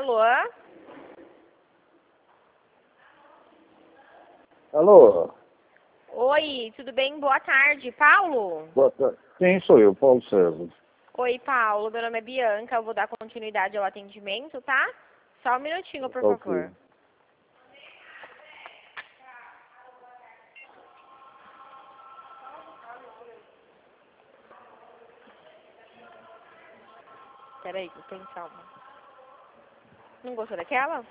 Alô? Alô? Oi, tudo bem? Boa tarde, Paulo? Boa tarde. Sim, sou eu, Paulo César. Oi, Paulo. Meu nome é Bianca. Eu vou dar continuidade ao atendimento, tá? Só um minutinho, por Tá ok. favor. Peraí, que eu tenho calma. Não gostou daquela?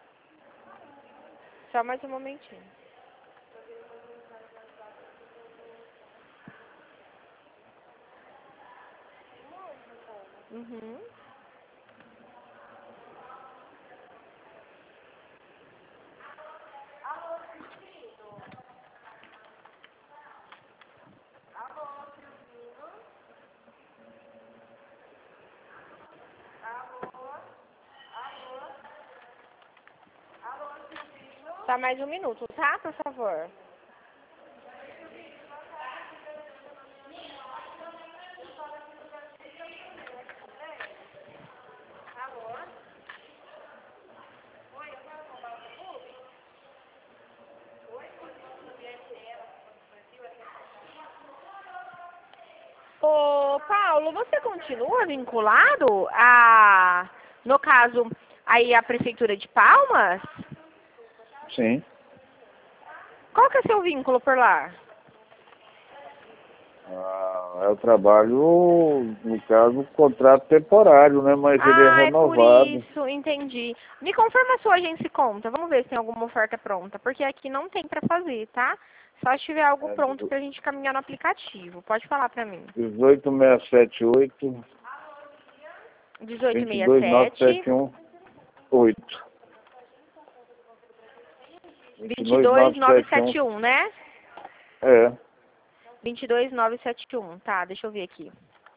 Só mais um momentinho. Uhum. Só mais um minuto, tá? Por favor. Ô, Paulo, você continua vinculado a, no caso, aí a Prefeitura de Palmas? Sim. Qual que é seu vínculo por lá? Eu trabalho, no caso, contrato temporário, né? Mas ele é Ah, é por renovado. isso, entendi. Me confirma a sua agência e conta. Vamos ver se tem alguma oferta pronta, porque aqui não tem pra fazer, tá? Só se tiver algo É pronto pra gente caminhar no aplicativo. Pode falar pra mim. 18678 1867 22971 22971. 22971, né? É. 22971. Tá, deixa eu ver aqui.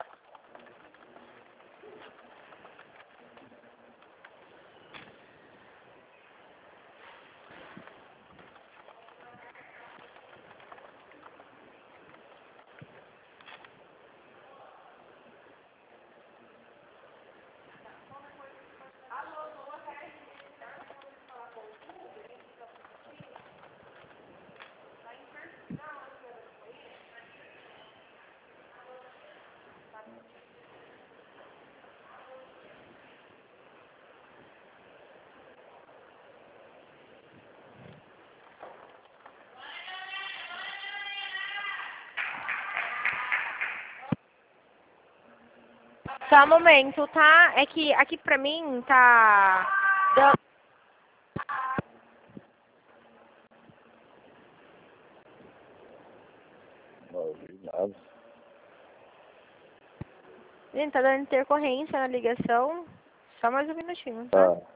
Só um momento, tá? É que aqui pra mim tá dando... Não ouvi nada. Gente, tá dando intercorrência na ligação. Só mais um minutinho, tá? Tá.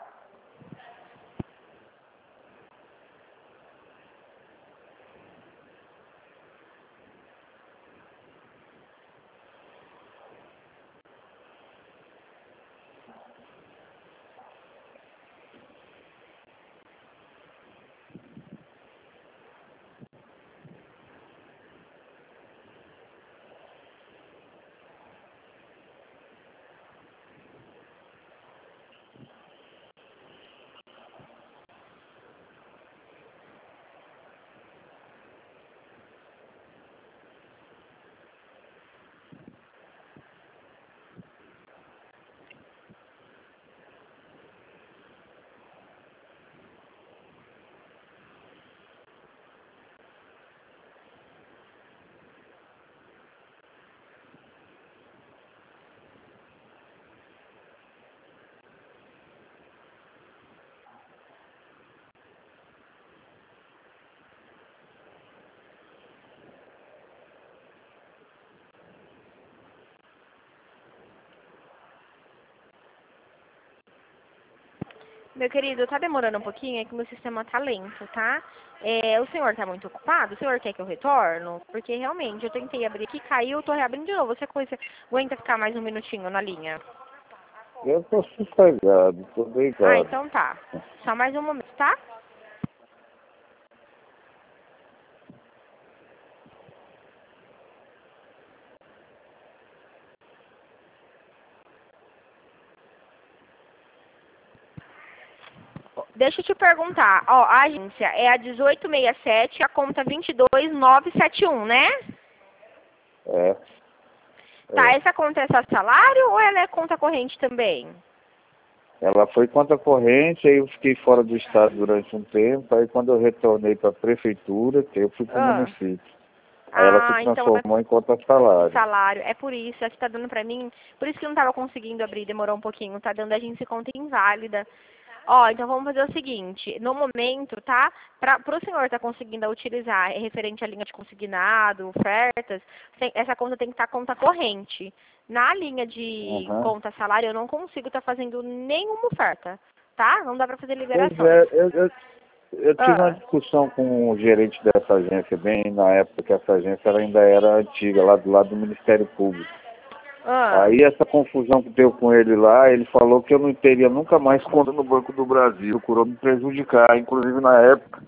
Meu querido, tá demorando um pouquinho, é que meu sistema tá lento, tá? É, o senhor tá muito ocupado? O senhor quer que eu retorno? Porque realmente eu tentei abrir aqui, caiu, tô reabrindo de novo. Você aguenta ficar mais um minutinho na linha? Eu tô sossegado, tô Ah, deitado. então tá. Só mais um momento, tá? Deixa eu te perguntar. Ó, a agência é a 1867, a conta 22971, né? É. Tá, essa conta é só salário ou ela é conta corrente também? Ela foi conta corrente, aí eu fiquei fora do estado durante um tempo, aí quando eu retornei para a prefeitura, eu fui para o município. Aí ela se Então transformou em conta salário. salário. É por isso, acho que tá dando pra mim, por isso que eu não tava conseguindo abrir, demorou um pouquinho, tá dando a gente conta inválida. Ó, então vamos fazer o seguinte, no momento, tá? Pro senhor tá conseguindo utilizar, referente à linha de consignado, ofertas, essa conta tem que estar conta corrente. Na linha de conta salário, eu não consigo estar fazendo nenhuma oferta, tá? Não dá pra fazer Pois liberação. é, eu tive uma discussão com o gerente dessa agência, bem na época que essa agência ainda era antiga, lá do lado do Ministério Público. Aí essa confusão que deu com ele lá, ele falou que eu não teria nunca mais conta no Banco do Brasil, procurou me prejudicar, inclusive na época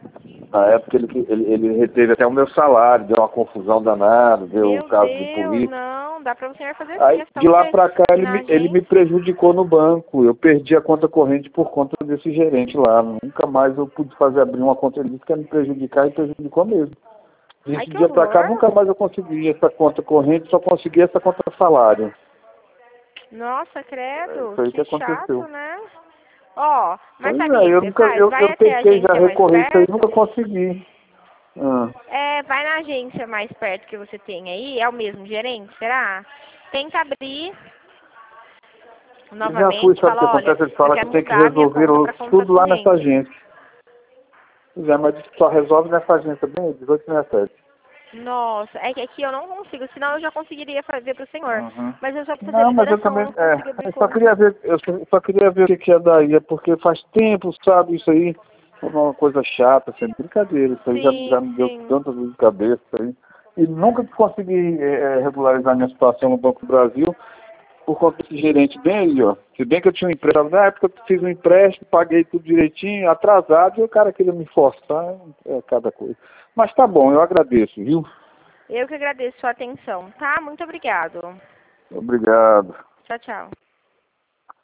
ele reteve até o meu salário, deu uma confusão danada, deu um caso de polícia. Não, dá pra você fazer Aí assim. de lá pra cá ele me prejudicou no banco, eu perdi a conta corrente por conta desse gerente lá, nunca mais eu pude abrir uma conta, ele disse que ia me prejudicar e prejudicou mesmo. Desse dia pra cá nunca mais eu consegui essa conta corrente, só consegui essa conta salário. Nossa, credo, Foi que aconteceu. chato, né? Ó, mas Pois sabe o que você faz? eu Vai até a tentei já agência mais recorrer isso aí e perto. nunca consegui. Vai na agência mais perto que você tem aí, é o mesmo gerente, será? Tenta abrir novamente, Já fui, sabe o que fala, olha, acontece? Ele eu fala quero que tem que mudar a minha resolver conta para conta tudo lá nessa corrente. agência. Pois é, mas só resolve nessa agência, bem, 1867. Nossa, é que aqui eu não consigo, senão eu já conseguiria fazer pro senhor. Mas eu só preciso Não, de mas eu liberação, também, eu não consigo abrir eu só conta. queria ver, só queria ver o que é daí, é porque faz tempo, sabe, isso aí é uma coisa chata, sem brincadeira, isso aí já me deu tanta dor de cabeça aí. E nunca consegui regularizar minha situação no Banco do Brasil por conta desse gerente bem aí, ó. Se bem que eu tinha um empréstimo, na época eu fiz um empréstimo, paguei tudo direitinho, atrasado, e o cara queria me forçar, cada coisa. Mas tá bom, eu agradeço, viu? Eu que agradeço a sua atenção, tá? Muito obrigado. Obrigado. Tchau, tchau.